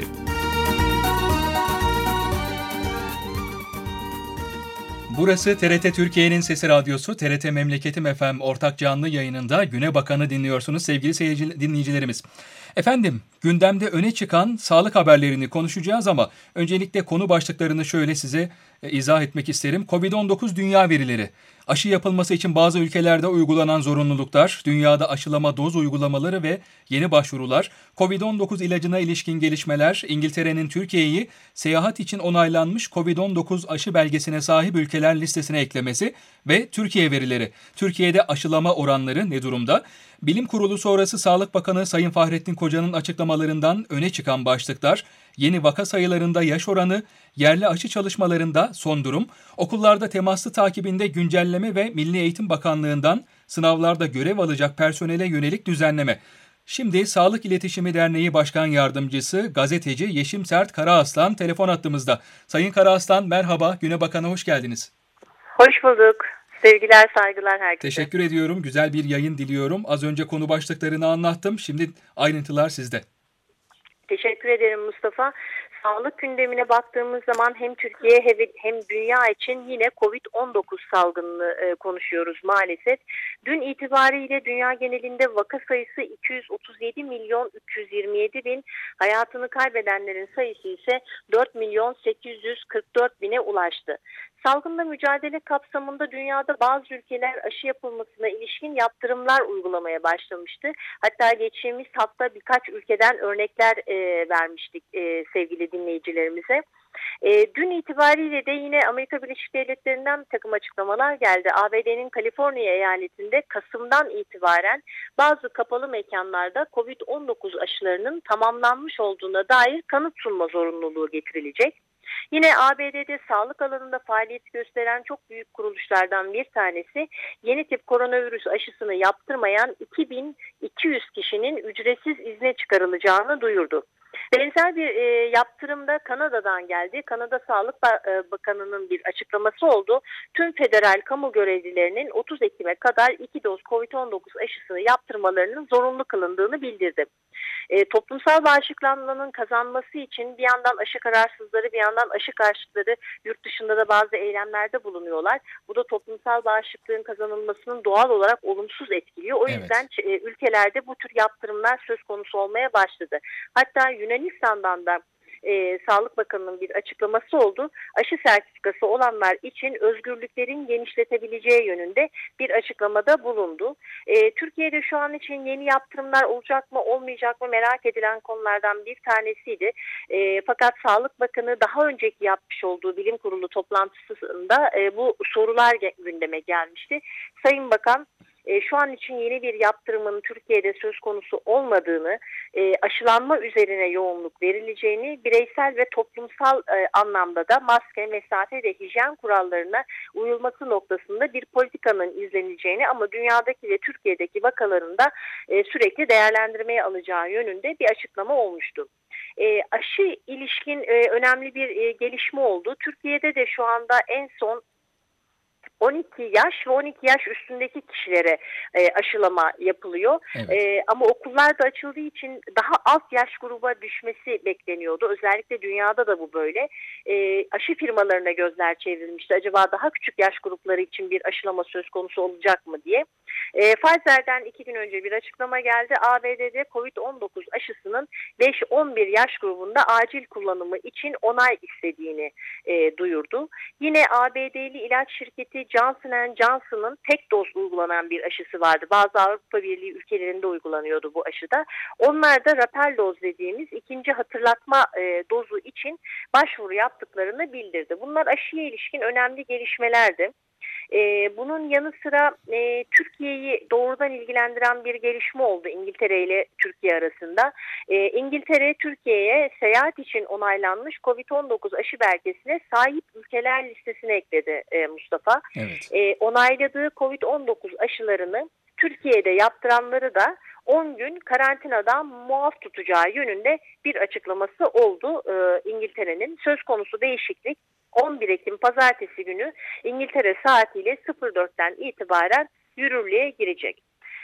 Burası TRT Türkiye'nin Sesi Radyosu, TRT Memleketim FM ortak canlı yayınında Güne Bakan'ı dinliyorsunuz sevgili dinleyicilerimiz. Efendim, gündemde öne çıkan sağlık haberlerini konuşacağız ama öncelikle konu başlıklarını şöyle size izah etmek isterim. Covid-19 dünya verileri. Aşı yapılması için bazı ülkelerde uygulanan zorunluluklar, dünyada aşılama doz uygulamaları ve yeni başvurular, Covid-19 ilacına ilişkin gelişmeler, İngiltere'nin Türkiye'yi seyahat için onaylanmış Covid-19 aşı belgesine sahip ülkeler listesine eklemesi ve Türkiye verileri. Türkiye'de aşılama oranları ne durumda? Bilim Kurulu sonrası Sağlık Bakanı Sayın Fahrettin Koca'nın açıklamalarından öne çıkan başlıklar, yeni vaka sayılarında yaş oranı, yerli aşı çalışmalarında son durum, okullarda temaslı takibinde güncelleme ve Milli Eğitim Bakanlığı'ndan sınavlarda görev alacak personele yönelik düzenleme. Şimdi Sağlık İletişimi Derneği Başkan Yardımcısı, gazeteci Yeşim Sert Karaaslan telefon hattımızda. Sayın Karaaslan merhaba, Güne Bakan'a hoş geldiniz. Hoş bulduk. Sevgiler, saygılar herkese. Teşekkür ediyorum. Güzel bir yayın diliyorum. Az önce konu başlıklarını anlattım. Şimdi ayrıntılar sizde. Teşekkür ederim Mustafa. Sağlık gündemine baktığımız zaman hem Türkiye hem dünya için yine Covid-19 salgınını konuşuyoruz maalesef. Dün itibariyle dünya genelinde vaka sayısı 237 milyon 327 bin, hayatını kaybedenlerin sayısı ise 4 milyon 844 bine ulaştı. Salgınla mücadele kapsamında dünyada bazı ülkeler aşı yapılmasına ilişkin yaptırımlar uygulamaya başlamıştı. Hatta geçtiğimiz hafta birkaç ülkeden örnekler vermiştik sevgili dinleyicilerimize. Dün itibariyle de yine Amerika Birleşik Devletleri'nden bir takım açıklamalar geldi. ABD'nin Kaliforniya eyaletinde Kasım'dan itibaren bazı kapalı mekanlarda Covid-19 aşılarının tamamlanmış olduğuna dair kanıt sunma zorunluluğu getirilecek. Yine ABD'de sağlık alanında faaliyet gösteren çok büyük kuruluşlardan bir tanesi yeni tip koronavirüs aşısını yaptırmayan 2200 kişinin ücretsiz izne çıkarılacağını duyurdu. Benzer bir yaptırım da Kanada'dan geldi. Kanada Sağlık Bakanı'nın bir açıklaması oldu. Tüm federal kamu görevlilerinin 30 Ekim'e kadar 2 doz COVID-19 aşısını yaptırmalarının zorunlu kılındığını bildirdi. Toplumsal bağışıklılığının kazanması için bir yandan aşı kararsızları, bir yandan aşı karşıtları yurt dışında da bazı eylemlerde bulunuyorlar. Bu da toplumsal bağışıklığın kazanılmasının doğal olarak olumsuz etkiliyor. O yüzden ülkelerde bu tür yaptırımlar söz konusu olmaya başladı. Hatta Yunanistan'dan da Sağlık Bakanı'nın bir açıklaması oldu. Aşı sertifikası olanlar için özgürlüklerin genişletebileceği yönünde bir açıklamada bulundu. Türkiye'de şu an için yeni yaptırımlar olacak mı olmayacak mı merak edilen konulardan bir tanesiydi. Fakat Sağlık Bakanı daha önceki yapmış olduğu bilim kurulu toplantısında bu sorular gündeme gelmişti. Sayın Bakan şu an için yeni bir yaptırımın Türkiye'de söz konusu olmadığını, aşılanma üzerine yoğunluk verileceğini, bireysel ve toplumsal anlamda da maske, mesafe ve hijyen kurallarına uyulması noktasında bir politikanın izleneceğini ama dünyadaki ve Türkiye'deki vakaların da sürekli değerlendirmeye alacağı yönünde bir açıklama olmuştu. Aşı ilişkin önemli bir gelişme oldu. Türkiye'de de şu anda en son 12 yaş ve 12 yaş üstündeki kişilere aşılama yapılıyor. Evet. Ama okullar da açıldığı için daha alt yaş gruba düşmesi bekleniyordu. Özellikle dünyada da bu böyle. Aşı firmalarına gözler çevrilmişti. Acaba daha küçük yaş grupları için bir aşılama söz konusu olacak mı diye. Pfizer'den 2 gün önce bir açıklama geldi. ABD'de COVID-19 aşısını aşısının 5-11 yaş grubunda acil kullanımı için onay istediğini duyurdu. Yine ABD'li ilaç şirketi Johnson & Johnson'ın tek doz uygulanan bir aşısı vardı. Bazı Avrupa Birliği ülkelerinde uygulanıyordu bu aşıda. Onlar da rapel doz dediğimiz ikinci hatırlatma dozu için başvuru yaptıklarını bildirdi. Bunlar aşıya ilişkin önemli gelişmelerdi. Bunun yanı sıra Türkiye'yi doğrudan ilgilendiren bir gelişme oldu İngiltere ile Türkiye arasında. İngiltere, Türkiye'ye seyahat için onaylanmış COVID-19 aşı belgesine sahip ülkeler listesine ekledi Mustafa. Evet. Onayladığı COVID-19 aşılarını Türkiye'de yaptıranları da 10 gün karantinadan muaf tutacağı yönünde bir açıklaması oldu İngiltere'nin. Söz konusu değişiklik 11 Ekim Pazartesi günü İngiltere saatiyle 04'ten itibaren yürürlüğe girecek.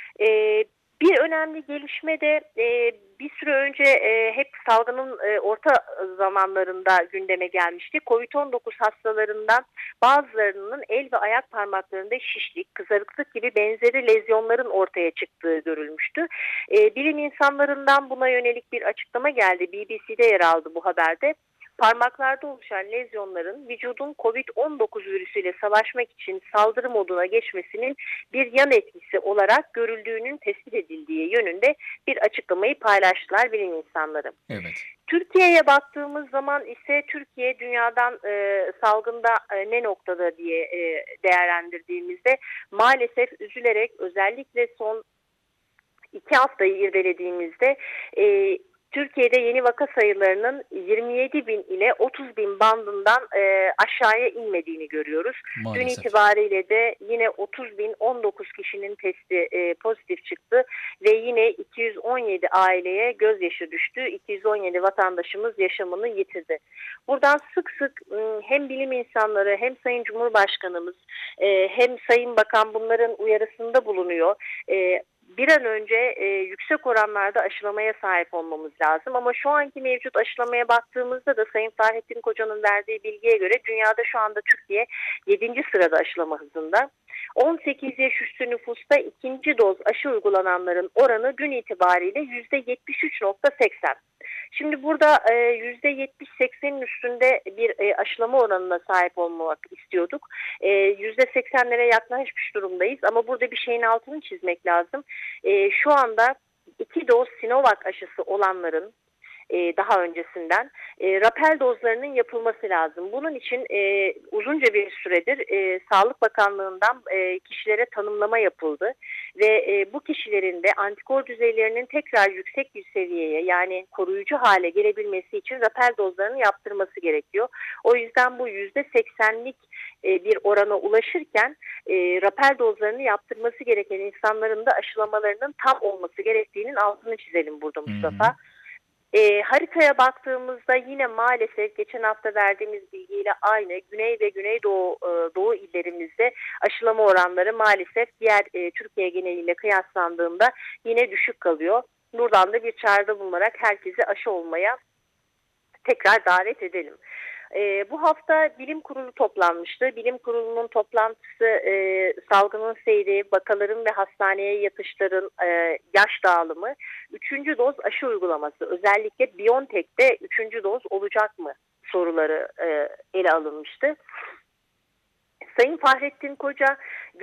Bir önemli gelişme de bir süre önce hep salgının orta zamanlarında gündeme gelmişti. Covid-19 hastalarından bazılarının el ve ayak parmaklarında şişlik, kızarıklık gibi benzeri lezyonların ortaya çıktığı görülmüştü. Bilim insanlarından buna yönelik bir açıklama geldi. BBC'de yer aldı bu haberde. Parmaklarda oluşan lezyonların vücudun COVID-19 virüsüyle savaşmak için saldırı moduna geçmesinin bir yan etkisi olarak görüldüğünün tespit edildiği yönünde bir açıklamayı paylaştılar bilim insanları. Evet. Türkiye'ye baktığımız zaman ise Türkiye dünyadan salgında ne noktada diye değerlendirdiğimizde maalesef üzülerek özellikle son 2 haftayı irdelediğimizde Türkiye'de yeni vaka sayılarının 27 bin ile 30 bin bandından aşağıya inmediğini görüyoruz. Maalesef. Dün itibariyle de yine 30 bin 19 kişinin testi pozitif çıktı ve yine 217 aileye gözyaşı düştü. 217 vatandaşımız yaşamını yitirdi. Buradan sık sık hem bilim insanları hem Sayın Cumhurbaşkanımız hem Sayın Bakan bunların uyarısında bulunuyor. Bir an önce yüksek oranlarda aşılamaya sahip olmamız lazım. Ama şu anki mevcut aşılamaya baktığımızda da Sayın Fahrettin Koca'nın verdiği bilgiye göre dünyada şu anda Türkiye 7. sırada aşılama hızında. 18 yaş üstü nüfusta ikinci doz aşı uygulananların oranı dün itibariyle %73.80. Şimdi burada %70-80'in üstünde bir aşılama oranına sahip olmak istiyorduk. %80'lere yaklaşmış durumdayız ama burada bir şeyin altını çizmek lazım. Şu anda 2 doz Sinovac aşısı olanların daha öncesinden rapel dozlarının yapılması lazım. Bunun için uzunca bir süredir Sağlık Bakanlığı'ndan kişilere tanımlama yapıldı ve bu kişilerin de antikor düzeylerinin tekrar yüksek bir seviyeye yani koruyucu hale gelebilmesi için rapel dozlarını yaptırması gerekiyor. O yüzden bu %80'lik bir orana ulaşırken rapel dozlarını yaptırması gereken insanların da aşılamalarının tam olması gerektiğinin altını çizelim burada Mustafa. Haritaya baktığımızda yine maalesef geçen hafta verdiğimiz bilgiyle aynı Güney ve Güneydoğu illerimizde aşılama oranları maalesef diğer Türkiye geneliyle kıyaslandığında yine düşük kalıyor. Buradan da bir çağrıda bulunarak herkese aşı olmaya tekrar davet edelim. Bu hafta bilim kurulu toplanmıştı. Bilim kurulunun toplantısı salgının seyri, vakaların ve hastaneye yatışların yaş dağılımı, 3. doz aşı uygulaması, özellikle BioNTech'te 3. doz olacak mı soruları ele alınmıştı. Sayın Fahrettin Koca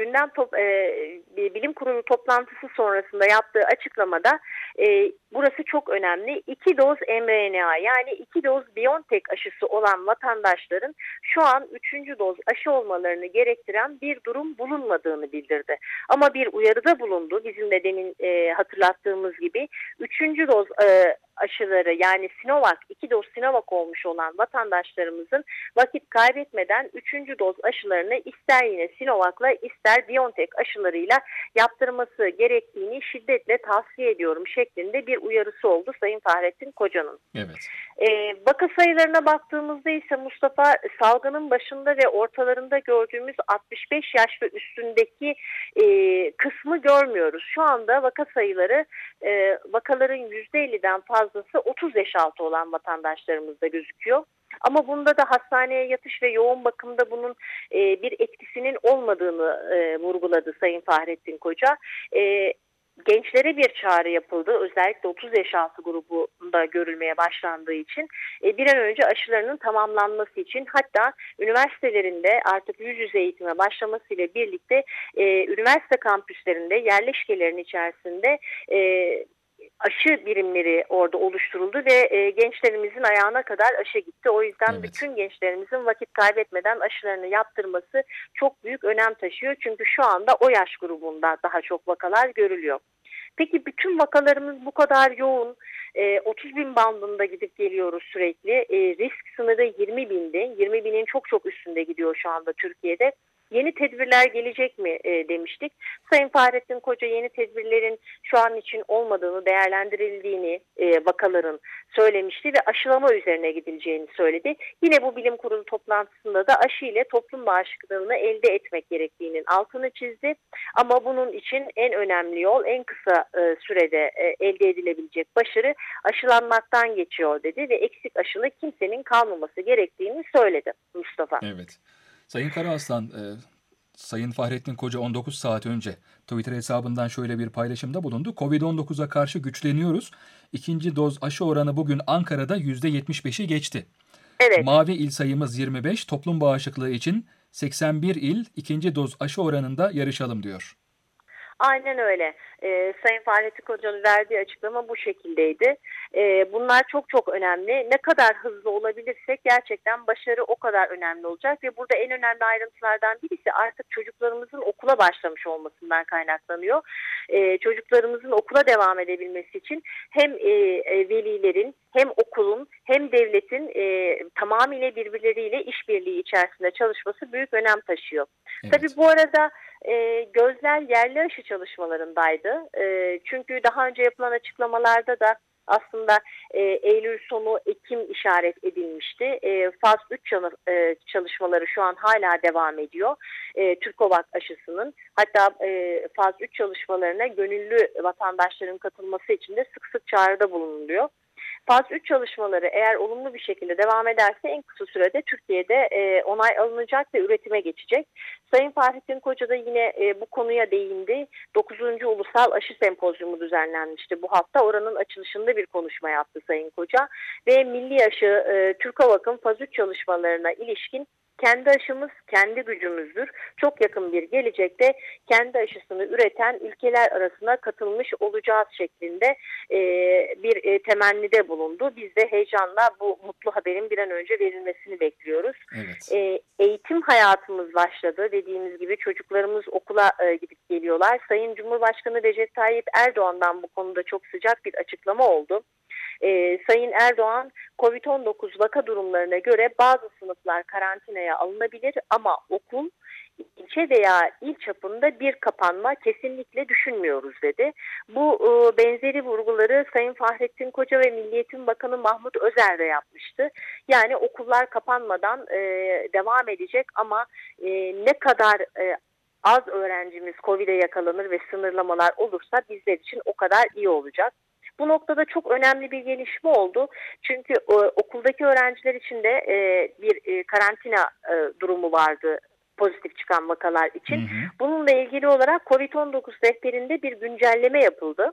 bilim kurulu toplantısı sonrasında yaptığı açıklamada burası çok önemli. 2 doz mRNA yani 2 doz BioNTech aşısı olan vatandaşların şu an 3. doz aşı olmalarını gerektiren bir durum bulunmadığını bildirdi. Ama bir uyarıda bulundu. Bizim de demin hatırlattığımız gibi 3. doz aşıları yani Sinovac, 2 doz Sinovac olmuş olan vatandaşlarımızın vakit kaybetmeden 3. doz aşılarını ister yine Sinovac'la ister BioNTech aşılarıyla yaptırması gerektiğini şiddetle tavsiye ediyorum şeklinde bir uyarısı oldu Sayın Fahrettin Koca'nın. Evet. Vaka sayılarına baktığımızda ise Mustafa salgının başında ve ortalarında gördüğümüz 65 yaş ve üstündeki kısmı görmüyoruz. Şu anda vaka sayıları vakaların %50'den fazlası 30 yaş altı olan vatandaşlarımızda gözüküyor. Ama bunda da hastaneye yatış ve yoğun bakımda bunun bir etkisinin olmadığını vurguladı Sayın Fahrettin Koca. gençlere bir çağrı yapıldı. Özellikle 30 yaş altı grubunda görülmeye başlandığı için bir an önce aşılarının tamamlanması için, hatta üniversitelerinde artık yüz yüze eğitime başlamasıyla birlikte üniversite kampüslerinde, yerleşkelerin içerisinde aşı birimleri orada oluşturuldu ve gençlerimizin ayağına kadar aşı gitti. O yüzden bütün gençlerimizin vakit kaybetmeden aşılarını yaptırması çok büyük önem taşıyor. Çünkü şu anda o yaş grubunda daha çok vakalar görülüyor. Peki bütün vakalarımız bu kadar yoğun, 30 bin bandında gidip geliyoruz sürekli. Risk sınırı 20 bindi. 20 binin çok çok üstünde gidiyor şu anda Türkiye'de. Yeni tedbirler gelecek mi demiştik. Sayın Fahrettin Koca yeni tedbirlerin şu an için olmadığını, değerlendirildiğini vakaların söylemişti ve aşılama üzerine gidileceğini söyledi. Yine bu bilim kurulu toplantısında da aşı ile toplum bağışıklığını elde etmek gerektiğinin altını çizdi. Ama bunun için en önemli yol, en kısa sürede elde edilebilecek başarı aşılanmaktan geçiyor dedi ve eksik aşılı kimsenin kalmaması gerektiğini söyledi Mustafa. Evet. Sayın Karaaslan, Sayın Fahrettin Koca 19 saat önce Twitter hesabından şöyle bir paylaşımda bulundu. Covid-19'a karşı güçleniyoruz. İkinci doz aşı oranı bugün Ankara'da %75'i geçti. Evet. Mavi il sayımız 25, toplum bağışıklığı için 81 il ikinci doz aşı oranında yarışalım diyor. Aynen öyle. Sayın Fahrettin Koca'nın verdiği açıklama bu şekildeydi. Bunlar çok çok önemli. Ne kadar hızlı olabilirsek gerçekten başarı o kadar önemli olacak ve burada en önemli ayrıntılardan birisi artık çocuklarımızın okula başlamış olmasından kaynaklanıyor. Çocuklarımızın okula devam edebilmesi için hem velilerin hem okulun hem devletin tamamıyla birbirleriyle işbirliği içerisinde çalışması büyük önem taşıyor. Evet. Tabii bu arada gözler yerli aşı çalışmalarındaydı. Çünkü daha önce yapılan açıklamalarda da aslında Eylül sonu Ekim işaret edilmişti. Faz 3 çalışmaları şu an hala devam ediyor. Türkovak aşısının. Hatta Faz 3 çalışmalarına gönüllü vatandaşların katılması için de sık sık çağrıda bulunuluyor. Faz 3 çalışmaları eğer olumlu bir şekilde devam ederse en kısa sürede Türkiye'de onay alınacak ve üretime geçecek. Sayın Fahrettin Koca da yine bu konuya değindi. 9. Ulusal Aşı Sempozyumu düzenlenmişti bu hafta. Oranın açılışında bir konuşma yaptı Sayın Koca. Ve milli aşı Türkovak'ın Faz 3 çalışmalarına ilişkin kendi aşımız, kendi gücümüzdür. Çok yakın bir gelecekte kendi aşısını üreten ülkeler arasına katılmış olacağız şeklinde bir temennide bulundu. Biz de heyecanla bu mutlu haberin bir an önce verilmesini bekliyoruz. Evet. Eğitim hayatımız başladı. Dediğimiz gibi çocuklarımız okula gidip geliyorlar. Sayın Cumhurbaşkanı Recep Tayyip Erdoğan'dan bu konuda çok sıcak bir açıklama oldu. Sayın Erdoğan, Covid-19 vaka durumlarına göre bazı sınıflar karantinaya alınabilir ama okul, ilçe veya il çapında bir kapanma kesinlikle düşünmüyoruz dedi. Bu benzeri vurguları Sayın Fahrettin Koca ve Milli Eğitim Bakanı Mahmut Özer de yapmıştı. Yani okullar kapanmadan devam edecek ama ne kadar az öğrencimiz Covid'e yakalanır ve sınırlamalar olursa bizler için o kadar iyi olacak. Bu noktada çok önemli bir gelişme oldu. Çünkü okuldaki öğrenciler için de bir karantina durumu vardı pozitif çıkan vakalar için. Hı hı. Bununla ilgili olarak Covid-19 rehberinde bir güncelleme yapıldı.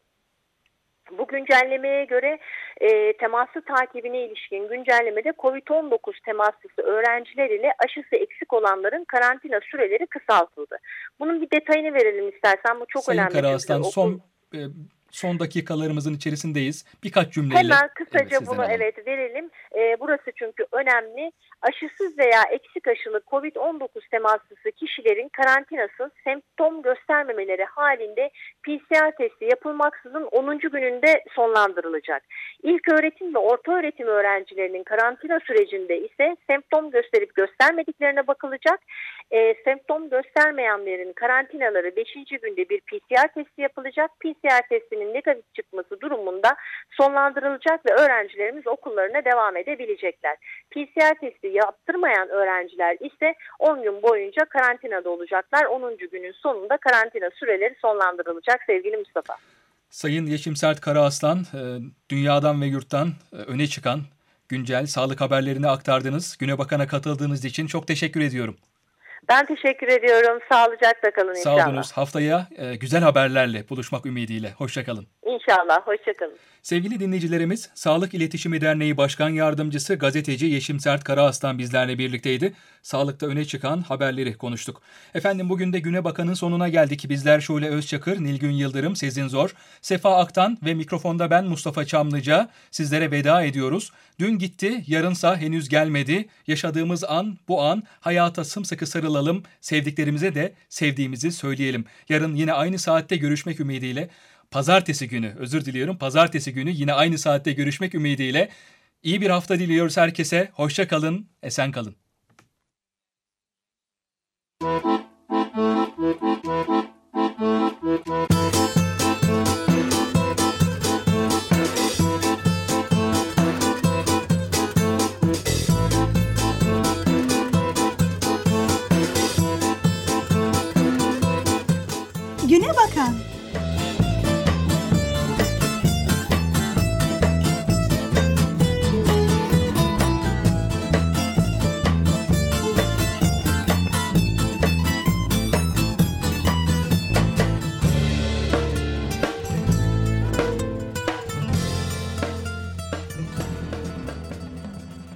Bu güncellemeye göre temaslı takibine ilişkin güncellemede Covid-19 temaslısı öğrenciler ile aşısı eksik mulanların karantina süreleri kısaltıldı. Bunun bir detayını verelim istersen. Bu çok Sayın önemli. Sayın Karaaslan, son dakikalarımızın içerisindeyiz. Birkaç cümleyle. Hemen kısaca bunu verelim. Burası çünkü önemli. Aşısız veya eksik aşılı COVID-19 temaslısı kişilerin karantinasız semptom göstermemeleri halinde PCR testi yapılmaksızın 10. gününde sonlandırılacak. İlköğretim ve ortaöğretim öğrencilerinin karantina sürecinde ise semptom gösterip göstermediklerine bakılacak. Semptom göstermeyenlerin karantinaları 5. günde bir PCR testi yapılacak. PCR testinin negatif çıkması durumunda sonlandırılacak ve öğrencilerimiz okullarına devam edebilecekler. PCR testi yaptırmayan öğrenciler ise 10 gün boyunca karantinada olacaklar. 10. günün sonunda karantina süreleri sonlandırılacak sevgili Mustafa. Sayın Yeşim Sert Karaaslan, dünyadan ve yurttan öne çıkan güncel sağlık haberlerini aktardınız. Güne Bakan'a katıldığınız için çok teşekkür ediyorum. Ben teşekkür ediyorum. Sağlıcakla kalın inşallah. Sağ olunuz. Haftaya güzel haberlerle buluşmak ümidiyle. Hoşçakalın. İnşallah. Hoşçakalın. Sevgili dinleyicilerimiz, Sağlık İletişimi Derneği Başkan Yardımcısı gazeteci Yeşim Sert Karaaslan bizlerle birlikteydi. Sağlıkta öne çıkan haberleri konuştuk. Efendim bugün de Güne Bakan'ın sonuna geldik. Bizler Şule Özçakır, Nilgün Yıldırım, Sezin Zor, Sefa Aktan ve mikrofonda ben Mustafa Çamlıca sizlere veda ediyoruz. Dün gitti, yarınsa henüz gelmedi. Yaşadığımız an, bu an, hayata sımsıkı sarılalım, sevdiklerimize de sevdiğimizi söyleyelim. Yarın yine aynı saatte görüşmek ümidiyle, Pazartesi günü yine aynı saatte görüşmek ümidiyle iyi bir hafta diliyoruz herkese. Hoşça kalın, esen kalın. Güne Bakan.